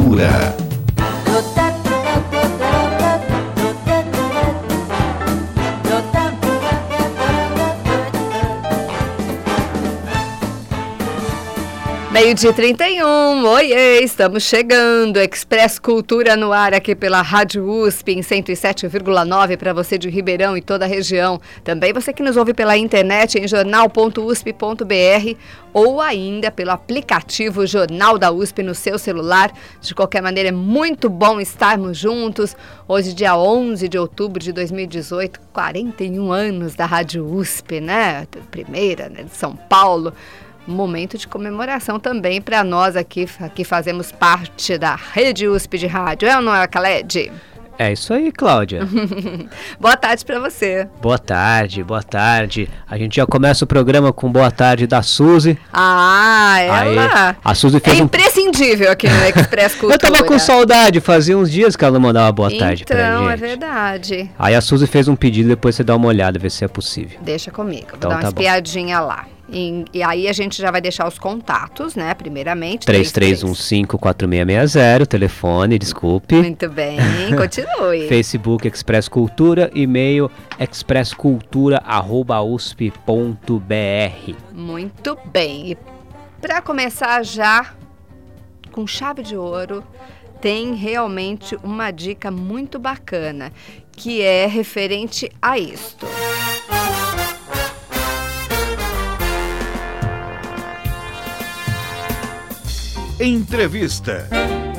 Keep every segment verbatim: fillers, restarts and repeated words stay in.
Cultura. Meio-dia trinta e um, oiê, estamos chegando, Express Cultura no ar aqui pela Rádio U S P em cento e sete vírgula nove para você de Ribeirão e toda a região. Também você que nos ouve pela internet em jornal ponto u s p ponto b r ou ainda pelo aplicativo Jornal da U S P no seu celular. De qualquer maneira, é muito bom estarmos juntos. Hoje, dia onze de outubro de dois mil e dezoito, quarenta e um anos da Rádio U S P, né? Primeira, né, de São Paulo. Um momento de comemoração também para nós aqui, que fazemos parte da Rede U S P de rádio. É ou não é, Khaled? É isso aí, Cláudia. Boa tarde para você. Boa tarde, boa tarde. A gente já começa o programa com boa tarde da Suzy. Ah, ela Aí, a Suzy fez é um... imprescindível aqui no Express Cultura. Eu tava com saudade, fazia uns dias que ela não mandava boa tarde então, pra gente. Então, é verdade. Aí a Suzy fez um pedido, depois você dá uma olhada, ver se é possível. Deixa comigo, vou Então, dar uma tá espiadinha lá. E, e aí a gente já vai deixar os contatos, né, primeiramente. três três um cinco, quatro seis seis zero, telefone, desculpe. Muito bem, continue. Facebook Express Cultura, e-mail expresscultura arroba u s p ponto b r. Muito bem, e para começar já com chave de ouro, tem realmente uma dica muito bacana, que é referente a isto. Entrevista.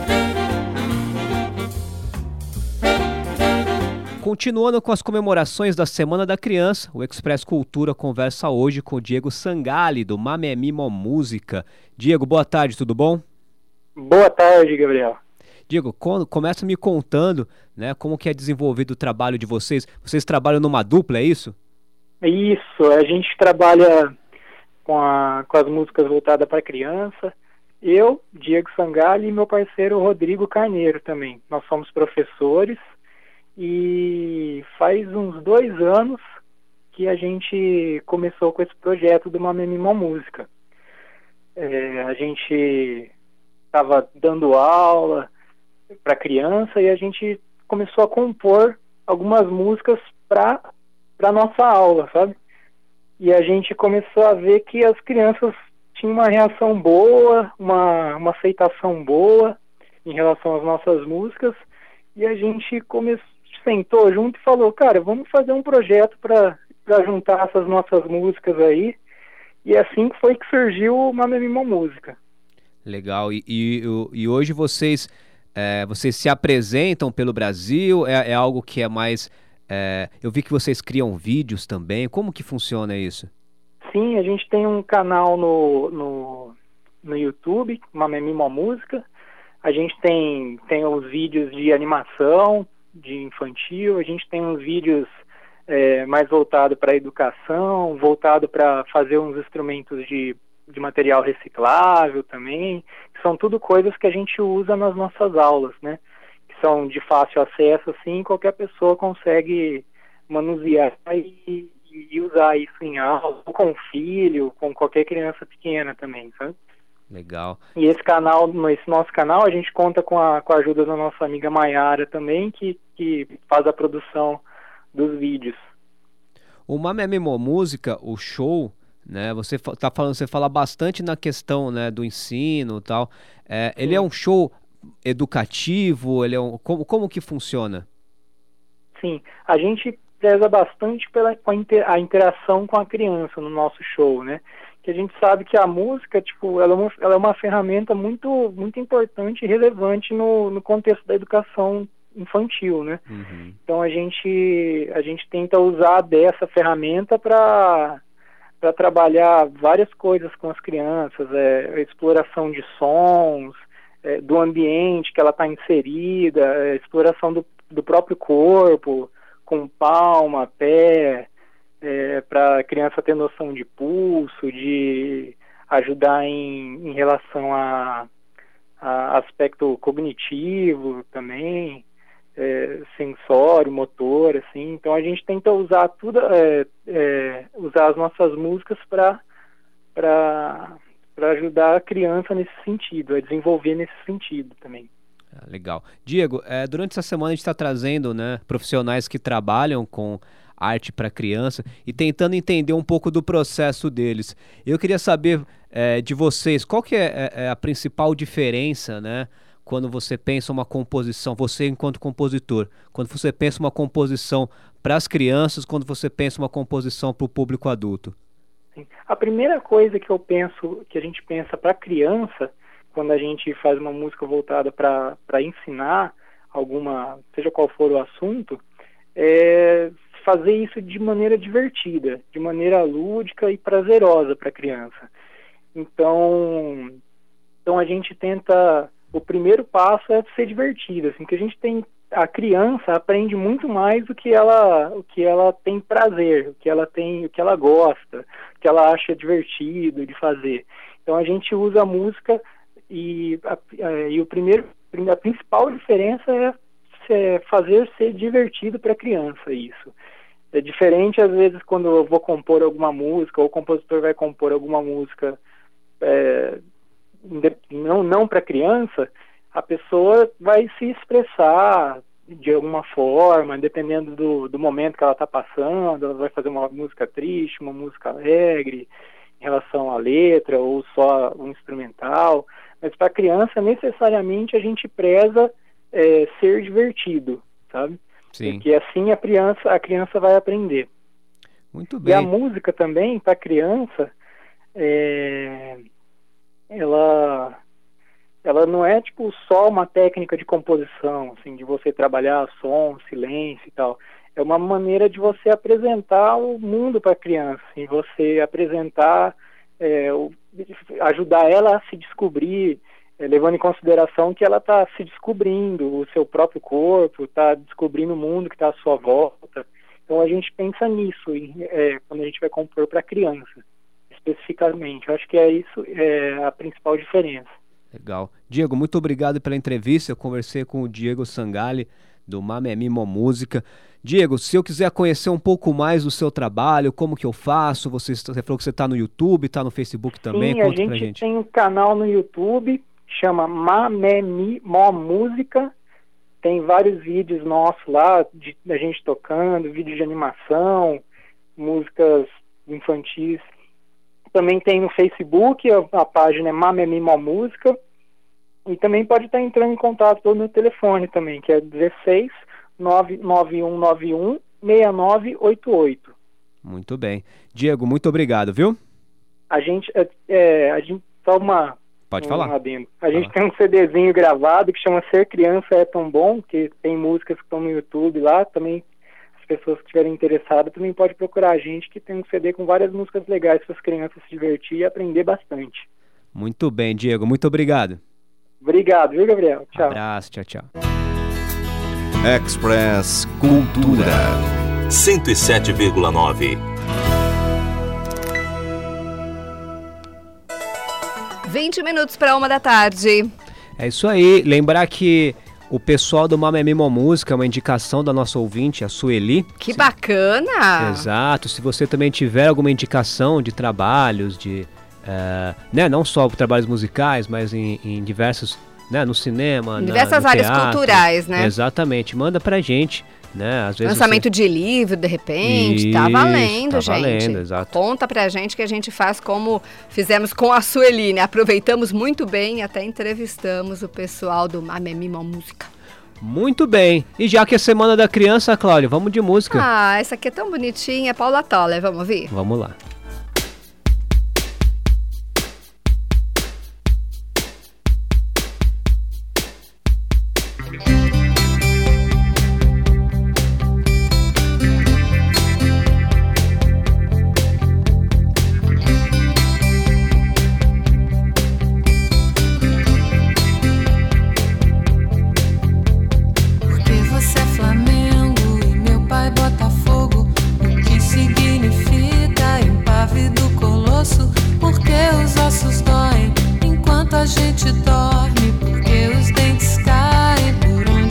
Continuando com as comemorações da Semana da Criança, o Express Cultura conversa hoje com o Diego Sangali, do Mamemimo Música. Diego, boa tarde, tudo bom? Boa tarde, Gabriel. Diego, começa me contando, né, como que é desenvolvido o trabalho de vocês. Vocês trabalham numa dupla, é isso? Isso, a gente trabalha com, a, com as músicas voltadas para criança. Eu, Diego Sangali, e meu parceiro Rodrigo Carneiro também. Nós somos professores e faz uns dois anos que a gente começou com esse projeto do Mamemimo Música. É, a gente estava dando aula para criança e a gente começou a compor algumas músicas para a nossa aula, sabe? E a gente começou a ver que as crianças tinha uma reação boa, uma, uma aceitação boa em relação às nossas músicas, e a gente começou, sentou junto e falou, cara, vamos fazer um projeto para juntar essas nossas músicas aí, e assim foi que surgiu o Mamemimo Música. Legal, e, e, e hoje vocês, é, vocês se apresentam pelo Brasil, é, é algo que é mais... É, eu vi que vocês criam vídeos também, como que funciona isso? Sim, a gente tem um canal no, no, no YouTube, Mamemimo Música. A gente tem, tem os vídeos de animação, de infantil. A gente tem uns vídeos é, mais voltados para a educação, voltado para fazer uns instrumentos de, de material reciclável também. São tudo coisas que a gente usa nas nossas aulas, né? Que são de fácil acesso, assim, qualquer pessoa consegue manusear e... e usar isso em aula, com filho, com qualquer criança pequena também, sabe? Legal. E esse canal, esse nosso canal, a gente conta com a, com a ajuda da nossa amiga Maiara também, que, que faz a produção dos vídeos. O Mamemimo Música, o show, né, você tá falando, você fala bastante na questão, né, do ensino e tal, é, ele é um show educativo, ele é um, como, como que funciona? Sim, a gente preza bastante pela com a, inter, a interação com a criança no nosso show, né? Que a gente sabe que a música, tipo, ela é uma, ela é uma ferramenta muito, muito importante e relevante no, no contexto da educação infantil, né? Uhum. Então a gente, a gente tenta usar dessa ferramenta para para trabalhar várias coisas com as crianças, é, a exploração de sons, é, do ambiente que ela está inserida, é, exploração do, do próprio corpo, com palma, pé, é, para a criança ter noção de pulso, de ajudar em, em relação a, a aspecto cognitivo também, é, sensório, motor, assim. Então a gente tenta usar tudo, é, é, usar as nossas músicas para para ajudar a criança nesse sentido, a desenvolver nesse sentido também. Ah, legal. Diego, é, durante essa semana a gente está trazendo, né, profissionais que trabalham com arte para criança e tentando entender um pouco do processo deles. Eu queria saber é, de vocês, qual que é, é a principal diferença, né, quando você pensa uma composição, você enquanto compositor, quando você pensa uma composição para as crianças, quando você pensa uma composição para o público adulto? Sim. A primeira coisa que eu penso, que a gente pensa para criança, quando a gente faz uma música voltada para para ensinar alguma, seja qual for o assunto, é fazer isso de maneira divertida, de maneira lúdica e prazerosa para a criança. Então, então a gente tenta, o primeiro passo é ser divertido, assim, que a gente tem, a criança aprende muito mais do que ela, o que ela tem prazer, o que ela tem, o que ela gosta, o que ela acha divertido de fazer. Então a gente usa a música e, a, e o primeiro, a principal diferença é fazer ser divertido para a criança, isso. É diferente, às vezes, quando eu vou compor alguma música, ou o compositor vai compor alguma música é, não, não para criança, a pessoa vai se expressar de alguma forma, dependendo do, do momento que ela está passando, ela vai fazer uma música triste, uma música alegre, em relação à letra, ou só um instrumental. Mas para a criança, necessariamente, a gente preza É, ser divertido, sabe? Sim. Porque assim a criança, a criança vai aprender. Muito bem. E a música também, para a criança, é, ela, ela não é tipo só uma técnica de composição, assim, de você trabalhar som, silêncio e tal. É uma maneira de você apresentar o mundo para a criança, e você apresentar, é, o, ajudar ela a se descobrir, levando em consideração que ela está se descobrindo o seu próprio corpo, está descobrindo o mundo que está à sua volta. Então a gente pensa nisso é, quando a gente vai compor para criança, especificamente. Eu acho que é isso é a principal diferença. Legal. Diego, muito obrigado pela entrevista. Eu conversei com o Diego Sangalli, do Mamemi Música. Diego, se eu quiser conhecer um pouco mais do seu trabalho, como que eu faço? Você, você falou que você está no YouTube, está no Facebook também. Sim, conta a gente, pra gente tem um canal no YouTube, chama Mamemi Música. Tem vários vídeos nossos lá, de, da gente tocando, vídeos de animação, músicas infantis. Também tem no Facebook, a, a página é Mamemi Música. E também pode estar entrando em contato pelo meu telefone também, que é dezesseis, nove nove um nove um, seis nove oito oito. Muito bem. Diego, muito obrigado, viu? A gente, é, é, a gente só uma... Pode um falar. Adendo. A gente tem um CDzinho gravado que chama Ser Criança é Tão Bom, que tem músicas que estão no YouTube lá, também as pessoas que estiverem interessadas também podem procurar a gente, que tem um C D com várias músicas legais para as crianças se divertir e aprender bastante. Muito bem, Diego, muito obrigado. Obrigado, viu, Gabriel? Tchau. Abraço, tchau, tchau. Express Cultura cento e sete vírgula nove. vinte minutos para uma da tarde. É isso aí. Lembrar que o pessoal do Mamemi Música é uma indicação da nossa ouvinte, a Sueli. Que Se... bacana! Exato. Se você também tiver alguma indicação de trabalhos, de uh, né, não só trabalhos musicais, mas em, em diversos, né, no cinema, em diversas na, no áreas teatro, culturais, né? Exatamente. Manda pra gente. Né? Às vezes lançamento você... de livro, de repente, Isso, tá valendo, tá gente. Valendo, exato. Conta pra gente que a gente faz como fizemos com a Sueli, né? Aproveitamos muito bem, até entrevistamos o pessoal do Mamemi Música. Muito bem. E já que é Semana da Criança, Cláudia, vamos de música. Ah, essa aqui é tão bonitinha, Paula Toller, vamos ouvir? Vamos lá. A gente dorme porque os dentes caem por onde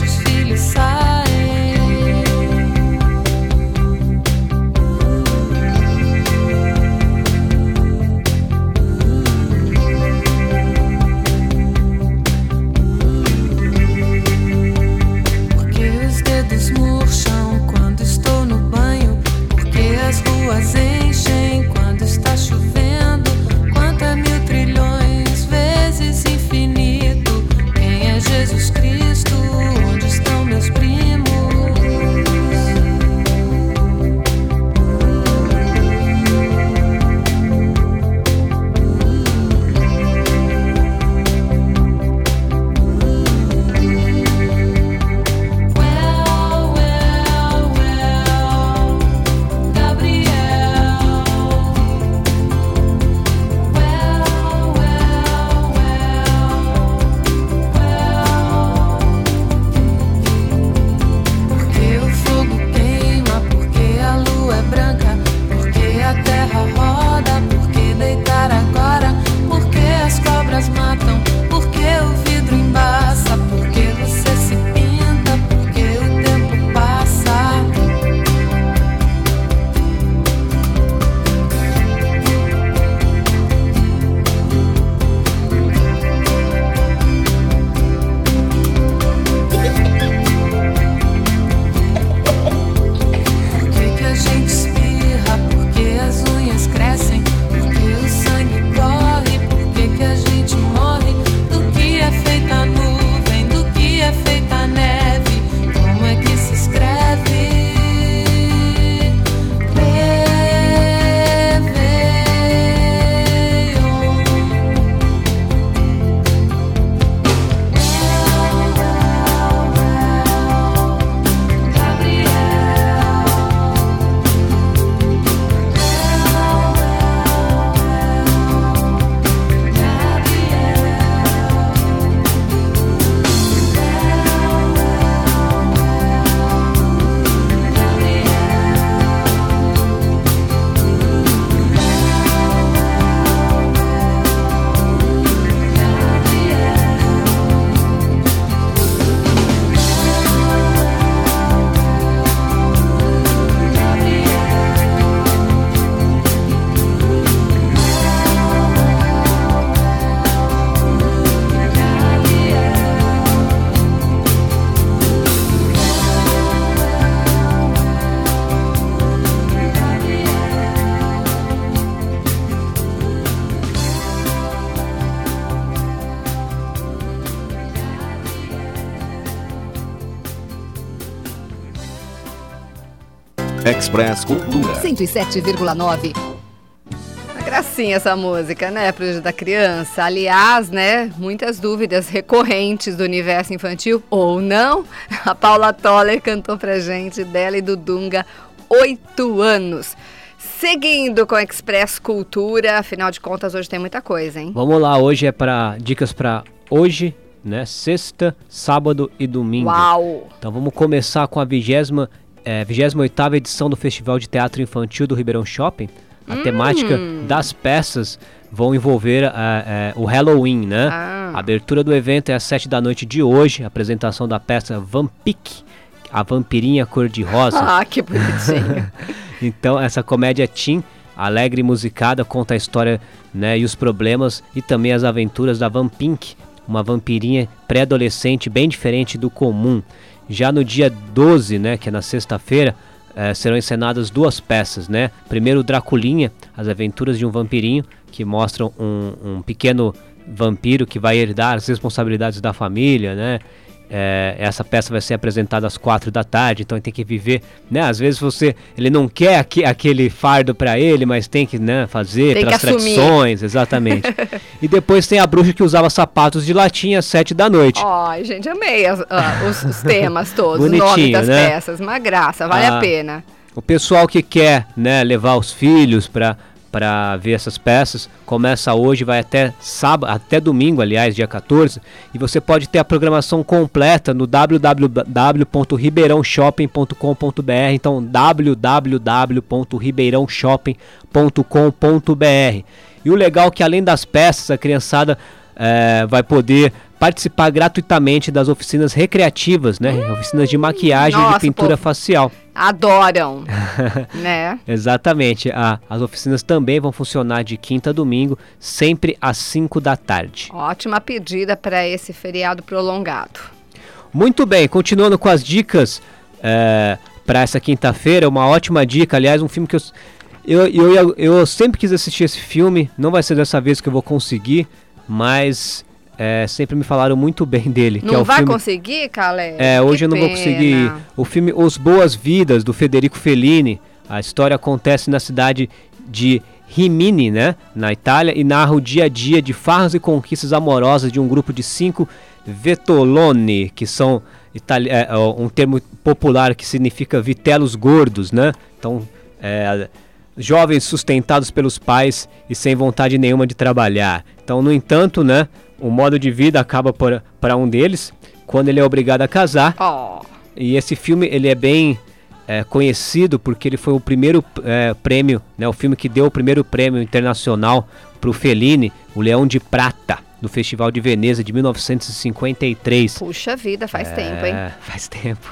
Express Cultura. cento e sete vírgula nove. Uma gracinha essa música, né, pro Dia da Criança. Aliás, né, muitas dúvidas recorrentes do universo infantil, ou não. A Paula Toller cantou pra gente, dela e do Dunga, oito anos. Seguindo com o Express Cultura, afinal de contas, hoje tem muita coisa, hein? Vamos lá, hoje é para dicas para hoje, né? Sexta, sábado e domingo. Uau! Então vamos começar com a vigésima, é, vigésima oitava edição do Festival de Teatro Infantil do Ribeirão Shopping. A hum. temática das peças vão envolver uh, uh, o Halloween, né? Ah. A abertura do evento é às sete da noite de hoje, a apresentação da peça Vampik, a vampirinha cor-de-rosa. Ah, que bonitinho. Então, essa comédia teen, alegre e musicada, conta a história, né, e os problemas e também as aventuras da Vampink, uma vampirinha pré-adolescente bem diferente do comum. Já no dia doze, né, que é na sexta-feira, eh, serão encenadas duas peças, né? Primeiro, Draculinha, as aventuras de um vampirinho, que mostram um, um pequeno vampiro que vai herdar as responsabilidades da família, né? É, essa peça vai ser apresentada às quatro da tarde, então ele tem que viver, né? Às vezes você, ele não quer aqui, aquele fardo para ele, mas tem que, né, fazer tem pelas tradições, exatamente. E depois tem a bruxa que usava sapatos de latinha às sete da noite. Ai, gente, amei as, uh, os, os temas todos, o nome das né? peças, uma graça, vale ah, a pena. O pessoal que quer, né, levar os filhos para para ver essas peças, começa hoje, vai até sábado, até domingo, aliás, dia quatorze, e você pode ter a programação completa no w w w ponto ribeirão shopping ponto com ponto b r, então w w w ponto ribeirão shopping ponto com ponto b r. E o legal é que além das peças, a criançada é, vai poder participar gratuitamente das oficinas recreativas, né? Hum, oficinas de maquiagem e de pintura pô, facial. Adoram, né? Exatamente. A, as oficinas também vão funcionar de quinta a domingo, sempre às cinco da tarde. Ótima pedida para esse feriado prolongado. Muito bem, continuando com as dicas é, para essa quinta-feira, uma ótima dica, aliás, um filme que eu, eu, eu, eu, eu sempre quis assistir esse filme, não vai ser dessa vez que eu vou conseguir, mas... É, sempre me falaram muito bem dele. Não que é o vai filme... conseguir, Calé? É, hoje que eu não pena. vou conseguir. O filme Os Boas Vidas, do Federico Fellini. A história acontece na cidade de Rimini, né, na Itália, e narra o dia a dia de farras e conquistas amorosas de um grupo de cinco vetoloni, que são itali... é, um termo popular que significa vitelos gordos, né? Então, é, jovens sustentados pelos pais e sem vontade nenhuma de trabalhar. Então, no entanto, né, o modo de vida acaba para um deles quando ele é obrigado a casar. Oh. E esse filme ele é bem é, conhecido porque ele foi o primeiro é, prêmio, né, o filme que deu o primeiro prêmio internacional para o Fellini, o Leão de Prata, do Festival de Veneza de mil novecentos e cinquenta e três. Puxa vida, faz é, tempo, hein? Faz tempo.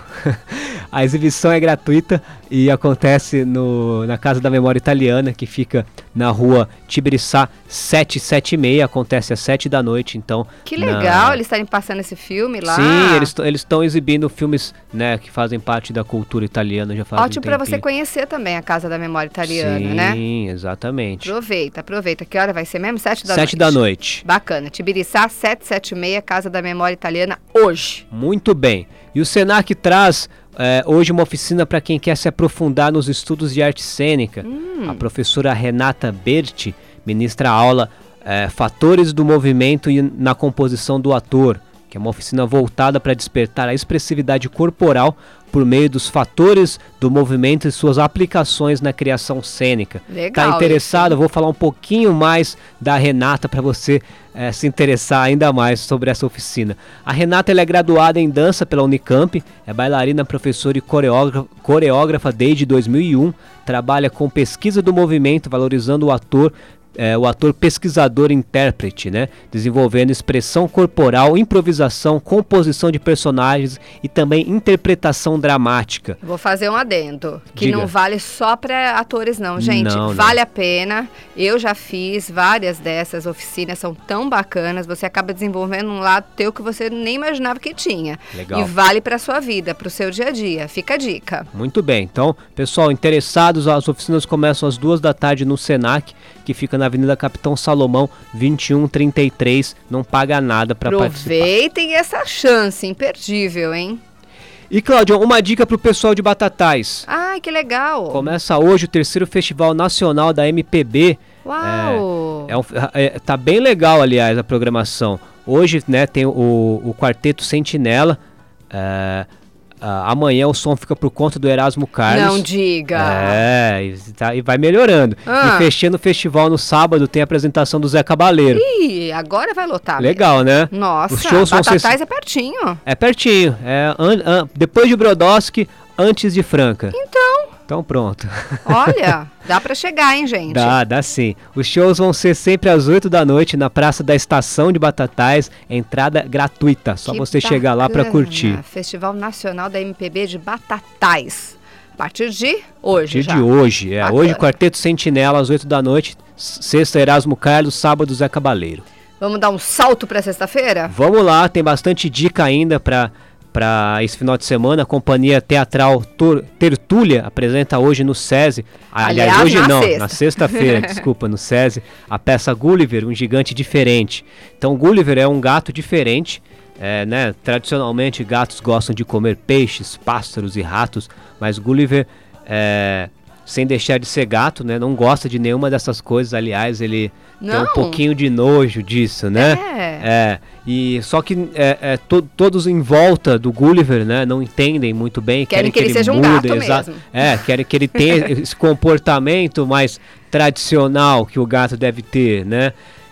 A exibição é gratuita e acontece no, na Casa da Memória Italiana, que fica na rua Tibiriçá setecentos e setenta e seis, acontece às sete da noite, então... Que legal, na... eles estarem passando esse filme lá. Sim, eles eles estão exibindo filmes, né, que fazem parte da cultura italiana já faz Ótimo um para você conhecer também a Casa da Memória Italiana, Sim, né? Sim, exatamente. Aproveita, aproveita. Que hora vai ser mesmo? Sete da Sete noite. Sete da noite. Bacana. Tibiriçá setecentos e setenta e seis, Casa da Memória Italiana, hoje. Muito bem. E o Senac traz é, hoje uma oficina para quem quer se aprofundar nos estudos de arte cênica. Hum. A professora Renata Berti ministra a aula é, Fatores do Movimento e na Composição do Ator, que é uma oficina voltada para despertar a expressividade corporal por meio dos fatores do movimento e suas aplicações na criação cênica. Legal. Tá interessado? Eu vou falar um pouquinho mais da Renata para você é, se interessar ainda mais sobre essa oficina. A Renata ela é graduada em dança pela Unicamp, é bailarina, professora e coreógrafa, coreógrafa desde dois mil e um, trabalha com pesquisa do movimento, valorizando o ator, É, o ator pesquisador intérprete, né? Desenvolvendo expressão corporal, improvisação, composição de personagens e também interpretação dramática. Vou fazer um adendo, que Diga. Não vale só para atores não, gente. Não, vale não. a pena. Eu já fiz várias dessas oficinas, são tão bacanas. Você acaba desenvolvendo um lado teu que você nem imaginava que tinha. Legal. E vale para sua vida, para o seu dia a dia. Fica a dica. Muito bem. Então, pessoal, interessados, as oficinas começam às duas da tarde no Senac, que fica na Avenida Capitão Salomão, vinte e um trinta e três, não paga nada para participar. Aproveitem essa chance, imperdível, hein? E, Cláudia, uma dica pro pessoal de Batatais. Ai, que legal. Começa hoje o terceiro Festival Nacional da M P B. Uau! É, é um, é, tá bem legal, aliás, a programação. Hoje, né, tem o, o Quarteto Sentinela. É, Uh, amanhã o som fica por conta do Erasmo Carlos. Não diga. É, e, tá, e vai melhorando. Ah. E fechando o festival no sábado tem a apresentação do Zé Cabaleiro. Ih, agora vai lotar. Legal, mesmo. né? Nossa, Os shows vão Batatais ser... é pertinho. É pertinho. É an, an, depois de Brodowski, antes de Franca. Então... Então pronto. Olha, dá pra chegar, hein, gente? Dá, dá sim. Os shows vão ser sempre às oito da noite na Praça da Estação de Batatais. Entrada gratuita, só Que você bacana. chegar lá pra curtir. Festival Nacional da M P B de Batatais. A partir de hoje A partir já. de hoje, é. Bacana. Hoje Quarteto Sentinela às oito da noite. Sexta Erasmo Carlos, sábado Zé Cabaleiro. Vamos dar um salto pra sexta-feira? Vamos lá, tem bastante dica ainda pra... Para esse final de semana, a Companhia Teatral Tor- Tertúlia apresenta hoje no SESI, aliás, Aliás, hoje na não, sexta. na sexta-feira, desculpa, no SESI, a peça Gulliver, um gigante diferente. Então, Gulliver é um gato diferente, é, né? Tradicionalmente, gatos gostam de comer peixes, pássaros e ratos, mas Gulliver, é, sem deixar de ser gato, né? Não gosta de nenhuma dessas coisas, aliás, ele Não. tem um pouquinho de nojo disso, né? É. É, e só que é, é, to, todos em volta do Gulliver, né, não entendem muito bem, Querem querem, que ele seja um gato mesmo. É, querem que ele tenha esse comportamento mais tradicional que o gato deve ter, né?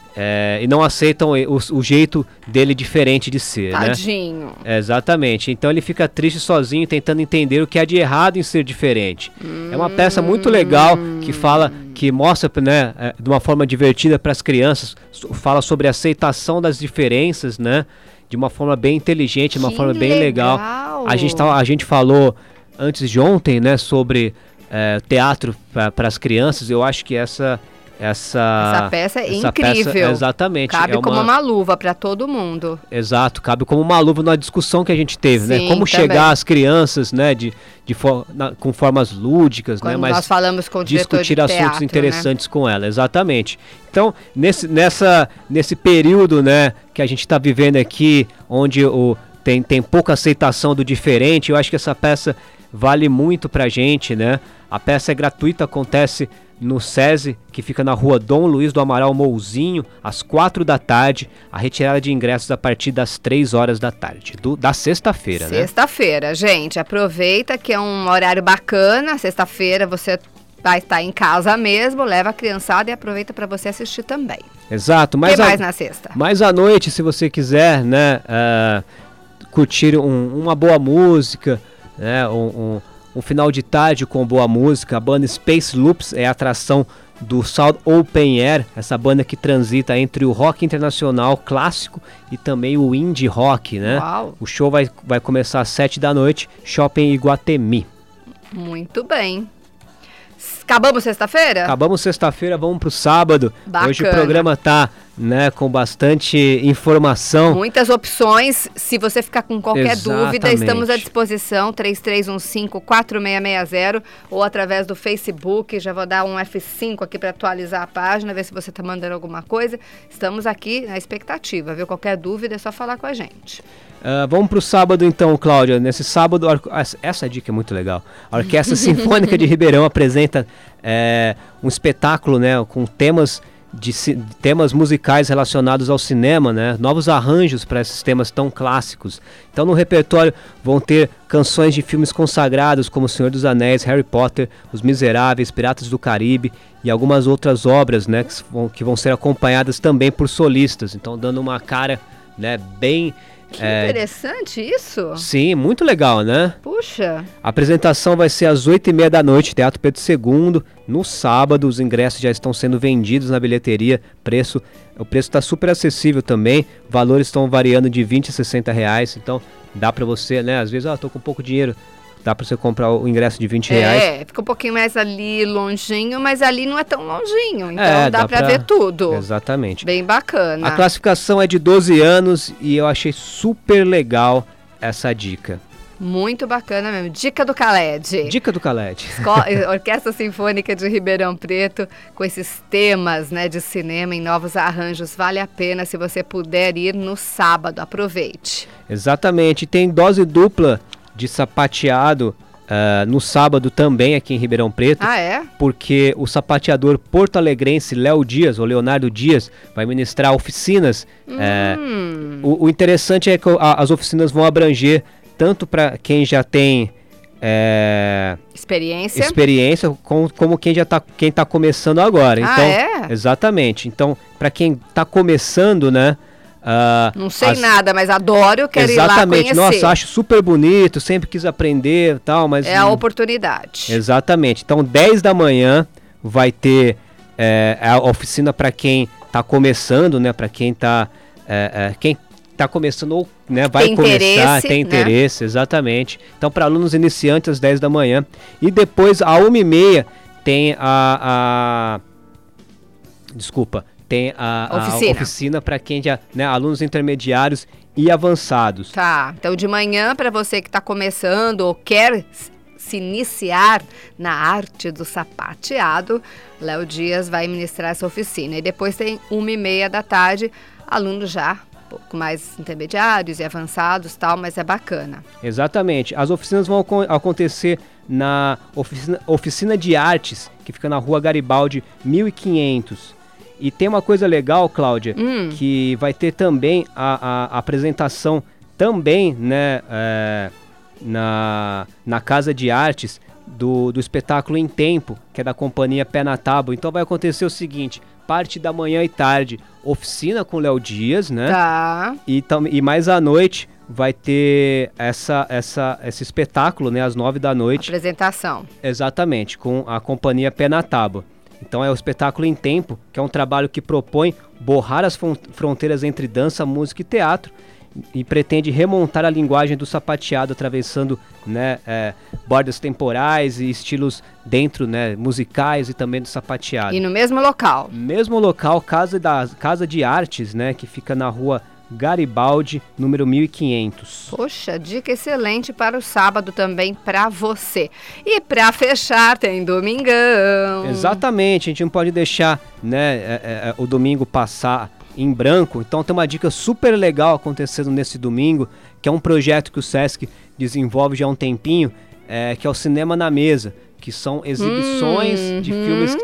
É, e não aceitam o, o jeito dele diferente de ser, Tadinho. né? Exatamente. Então ele fica triste sozinho, tentando entender o que há de errado em ser diferente. Hum. É uma peça muito legal que fala, que mostra, né, de uma forma divertida para as crianças, fala sobre a aceitação das diferenças, né? De uma forma bem inteligente, de uma Que forma bem legal. legal. A gente, tá, a gente falou antes de ontem, né, sobre é, teatro para as crianças. Eu acho que essa Essa, Essa peça é essa incrível. Peça, exatamente. Cabe é uma, como uma luva para todo mundo. Exato, cabe como uma luva na discussão que a gente teve, Sim, né? Como também. chegar às crianças, né? De, de for, na, com formas lúdicas, Quando né? Mas nós falamos com o diretor discutir de assuntos teatro, interessantes, né, com ela, exatamente. Então, nesse, nessa, nesse período, né, que a gente está vivendo aqui, onde o, tem, tem pouca aceitação do diferente, eu acho que essa peça vale muito pra gente, né? A peça é gratuita, acontece no SESI, que fica na rua Dom Luiz do Amaral Mouzinho, às quatro da tarde. A retirada de ingressos a partir das três horas da tarde, do, da sexta-feira, né? Sexta-feira, gente, aproveita que é um horário bacana. Sexta-feira você vai estar em casa mesmo, leva a criançada e aproveita para você assistir também. Exato. O Mas que a, mais na sexta? mais à noite, se você quiser, né, uh, curtir um, uma boa música, né, um, um Um final de tarde com boa música, a banda Space Loops é a atração do Sound Open Air, essa banda que transita entre o rock internacional clássico e também o indie rock, né? Uau. O show vai, vai começar às sete da noite, Shopping Iguatemi. Muito bem. Acabamos sexta-feira? Acabamos sexta-feira, vamos pro sábado. Bacana. Hoje o programa tá, né, com bastante informação. Muitas opções. Se você ficar com qualquer Exatamente. dúvida, estamos à disposição, três três um cinco, quatro seis seis zero, ou através do Facebook. Já vou dar um F cinco aqui para atualizar a página, ver se você está mandando alguma coisa. Estamos aqui na expectativa, viu? Qualquer dúvida é só falar com a gente. Uh, vamos pro sábado então, Cláudia. Nesse sábado, essa, essa dica é muito legal. A Orquestra Sinfônica de Ribeirão apresenta é, um espetáculo, né, com temas de temas musicais relacionados ao cinema, né? Novos arranjos para esses temas tão clássicos. Então no repertório vão ter canções de filmes consagrados como O Senhor dos Anéis, Harry Potter, Os Miseráveis, Piratas do Caribe e algumas outras obras, né, que vão, que vão ser acompanhadas também por solistas. Então dando uma cara, né, bem... Que é, interessante isso. Sim, muito legal, né? Puxa. A apresentação vai ser às oito e meia da noite, Teatro Pedro segundo. No sábado, os ingressos já estão sendo vendidos na bilheteria. Preço, o preço está super acessível também. Valores estão variando de vinte a sessenta reais. Então, dá para você, né? Às vezes, ah, tô com pouco dinheiro. Dá para você comprar o ingresso de vinte reais. É, fica um pouquinho mais ali longinho, mas ali não é tão longinho. Então É, dá, dá para pra- ver tudo. Exatamente. Bem bacana. A classificação é de doze anos e eu achei super legal essa dica. Muito bacana mesmo. Dica do Khaled. Dica do Khaled. Esco- Orquestra Sinfônica de Ribeirão Preto, com esses temas, né, de cinema em novos arranjos. Vale a pena se você puder ir no sábado. Aproveite. Exatamente. Tem dose dupla de sapateado uh, no sábado também aqui em Ribeirão Preto. Ah, é? Porque o sapateador porto-alegrense Léo Dias, ou Leonardo Dias, vai ministrar oficinas. Hum. É, o, o interessante é que a, as oficinas vão abranger tanto para quem já tem é, experiência, experiência com, como quem já está quem tá começando agora. Ah, então, é? Exatamente. Então, para quem está começando, né? Uh, não sei as... nada, mas adoro, quero Exatamente. ir lá conhecer. Nossa, acho super bonito, sempre quis aprender e tal, mas... É a oportunidade. Exatamente. Então, dez da manhã vai ter é, a oficina para quem está começando, né? Para quem está é, é, quem tá começando ou né, vai tem começar, interesse, tem né? interesse, exatamente. Então, para alunos iniciantes, às dez da manhã. E depois, à uma e meia, tem a... a... Desculpa. Tem a, a oficina, oficina para quem já, né, alunos intermediários e avançados. Tá, então de manhã para você que está começando ou quer se iniciar na arte do sapateado, Léo Dias vai ministrar essa oficina. E depois tem uma e meia da tarde, alunos já um pouco mais intermediários e avançados, tal, mas é bacana. Exatamente. As oficinas vão acontecer na oficina, oficina de artes, que fica na Rua Garibaldi mil e quinhentos. E tem uma coisa legal, Cláudia, hum. que vai ter também a, a, a apresentação também, né, é, na, na Casa de Artes do, do espetáculo Em Tempo, que é da companhia Pé na Tábua. Então vai acontecer o seguinte, parte da manhã e tarde, oficina com Léo Dias, né? Tá. E, tam, e mais à noite vai ter essa, essa, esse espetáculo, né, às nove da noite. Apresentação. Exatamente, com a companhia Pé na Tábua. Então é o espetáculo Em Tempo, que é um trabalho que propõe borrar as fronteiras entre dança, música e teatro e pretende remontar a linguagem do sapateado, atravessando, né, é, bordas temporais e estilos dentro, né, musicais e também do sapateado. E no mesmo local? Mesmo local, Casa, da, Casa de Artes, né, que fica na Rua Garibaldi, número mil e quinhentos. Poxa, dica excelente para o sábado também para você. E para fechar, tem domingão. Exatamente, a gente não pode deixar, né, é, é, o domingo passar em branco. Então tem uma dica super legal acontecendo nesse domingo, que é um projeto que o Sesc desenvolve já há um tempinho, é, que é o Cinema na Mesa, que são exibições hum, de hum. filmes...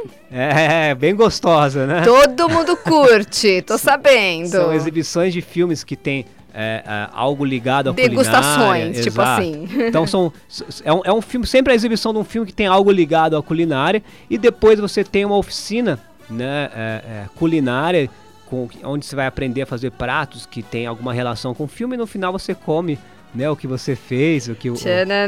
É, bem gostosa, né? Todo mundo curte, tô sabendo. São exibições de filmes que tem é, é, algo ligado à degustações, culinária. tipo Exato. assim. Então são, é, um, é um filme, sempre a exibição de um filme que tem algo ligado à culinária, e depois você tem uma oficina, né, é, é, culinária, com, onde você vai aprender a fazer pratos que tem alguma relação com o filme, e no final você come, né, o que você fez, o que, o, o, que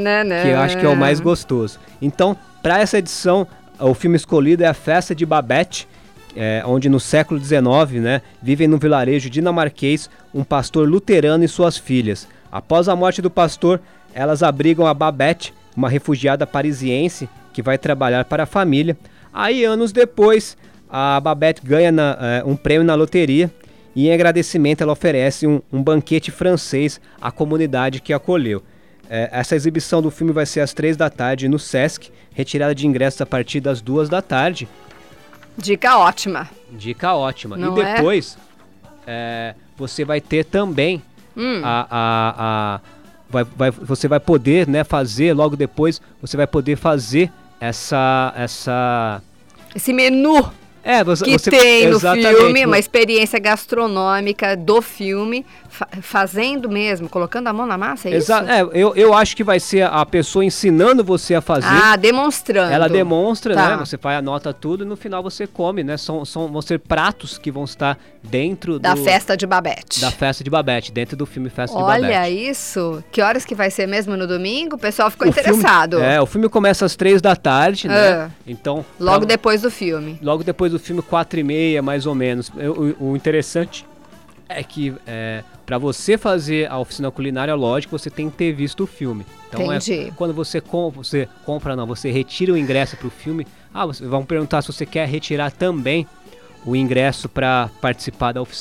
eu acho que é o mais gostoso. Então, para essa edição, o filme escolhido é A Festa de Babette, é, onde no século dezenove, né, vivem no vilarejo dinamarquês um pastor luterano e suas filhas. Após a morte do pastor, elas abrigam a Babette, uma refugiada parisiense que vai trabalhar para a família. Aí, anos depois, a Babette ganha na, é, um prêmio na loteria, e em agradecimento ela oferece um, um banquete francês à comunidade que acolheu. É, essa exibição do filme vai ser às três da tarde no Sesc, retirada de ingressos a partir das duas da tarde. Dica ótima. Dica ótima. Não e depois é? É, você vai ter também hum. a... a, a vai, vai, você vai poder, né, fazer, logo depois, você vai poder fazer essa... essa esse menu... É, você, que você, tem no filme, uma experiência gastronômica do filme, fa fazendo mesmo, colocando a mão na massa, é Exa isso? É, eu, eu acho que vai ser a pessoa ensinando você a fazer. Ah, demonstrando. Ela demonstra, tá. né? Você faz, anota tudo e no final você come, né? São, são, vão ser pratos que vão estar dentro da do, festa de Babette. Da festa de Babette, dentro do filme Festa Olha de Babette. Olha isso. Que horas que vai ser mesmo no domingo? O pessoal ficou o interessado. Filme, é, o filme começa às três da tarde, ah. né? Então... Logo pra, depois do filme. Logo depois do filme, quatro e meia, mais ou menos. O, o interessante é que é, para você fazer a oficina culinária, lógico, você tem que ter visto o filme. Então Entendi. é quando você compra, você compra não, você retira o ingresso para o filme. Ah, você, vão perguntar se você quer retirar também o ingresso para participar da oficina.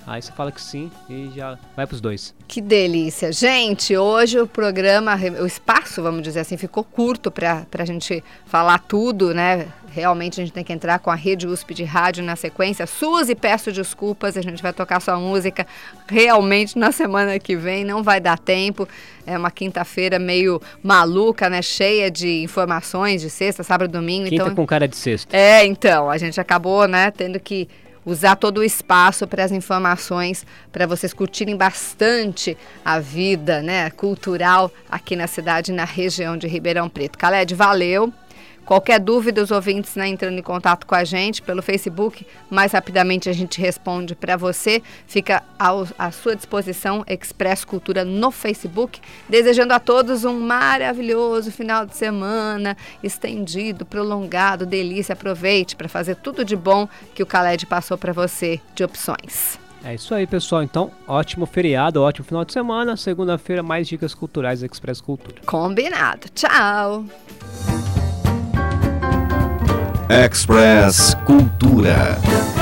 Aí você fala que sim e já vai pros dois. Que delícia. Gente, hoje o programa, o espaço, vamos dizer assim, ficou curto para a gente falar tudo, né? Realmente a gente tem que entrar com a Rede U S P de rádio na sequência. Suzy, peço desculpas, a gente vai tocar sua música realmente na semana que vem, não vai dar tempo. É uma quinta-feira meio maluca, né? Cheia de informações de sexta, sábado, domingo. Quinta então... com cara de sexta. É, então, a gente acabou, né, tendo que usar todo o espaço para as informações, para vocês curtirem bastante a vida, né, cultural aqui na cidade, na região de Ribeirão Preto. Khaled, valeu. Qualquer dúvida, os ouvintes, né, entrando em contato com a gente pelo Facebook, mais rapidamente a gente responde para você. Fica ao, à sua disposição Expresso Cultura no Facebook. Desejando a todos um maravilhoso final de semana, estendido, prolongado, delícia. Aproveite para fazer tudo de bom que o Khaled passou para você de opções. É isso aí, pessoal. Então, ótimo feriado, ótimo final de semana. Segunda-feira, mais dicas culturais do Expresso Cultura. Combinado. Tchau. Express Cultura.